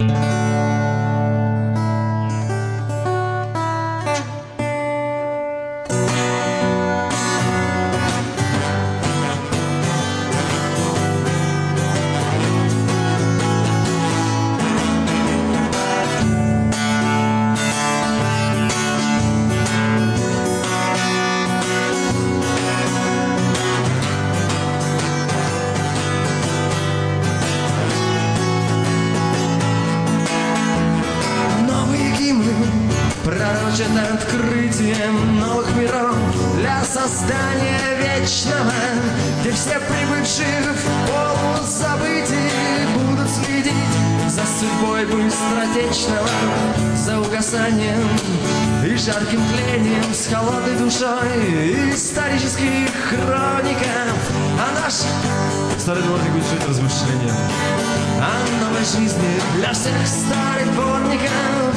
Пророчат открытием новых миров для создания вечного, где все прибывшие в полузабытии будут следить за судьбой быстротечного, за угасанием и жарким тлением, с холодной душой исторических хроников. А наш старый дворник будет жить размышлением о новой жизни для всех старых дворников.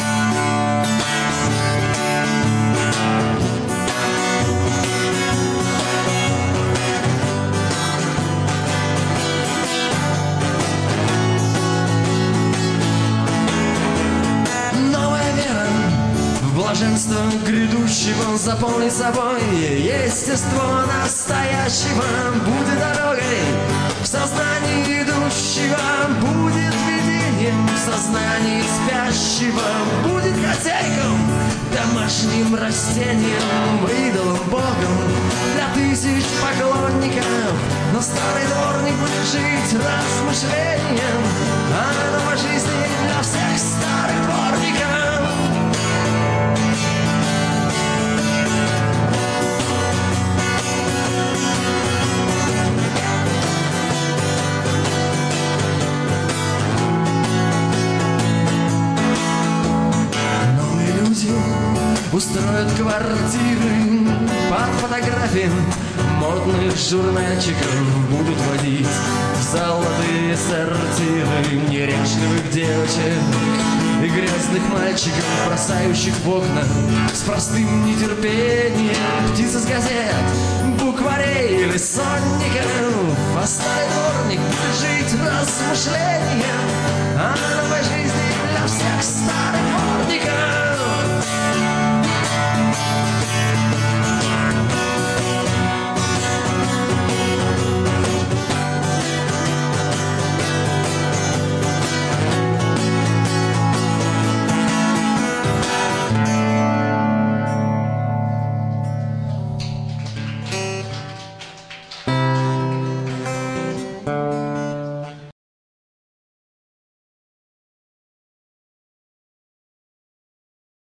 Блаженство грядущего заполнит собой естество настоящего, будет дорогой в сознании идущего, будет видением в сознании спящего, будет хозяйком, домашним растением, идолом, богом для тысяч поклонников. Но старый дворник будет жить размышлением о новой жизни для всех старых дворников. Устроят квартиры под фотографиям модных журнальчиков, будут водить в золотые сортиры неряшливых девочек и грязных мальчиков, бросающих в окна с простым нетерпением птиц из газет, букварей или сонников. А старый дворник будет жить размышлением